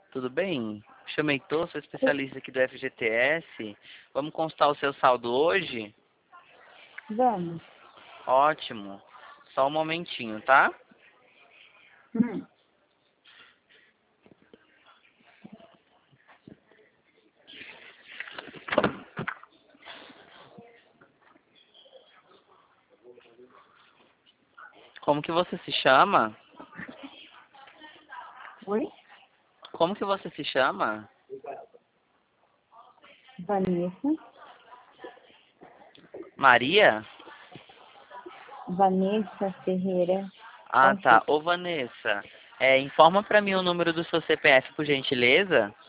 Tudo bem? Chamo Heitor, sou especialista aqui do FGTS. Vamos constar o seu saldo hoje? Vamos. Ótimo. Só um momentinho, tá? Hum. Como que você se chama? Oi? Como que você se chama? Vanessa. Maria? Vanessa Ferreira. Ah, tá. Ô, Vanessa, informa pra mim o número do seu CPF, por gentileza.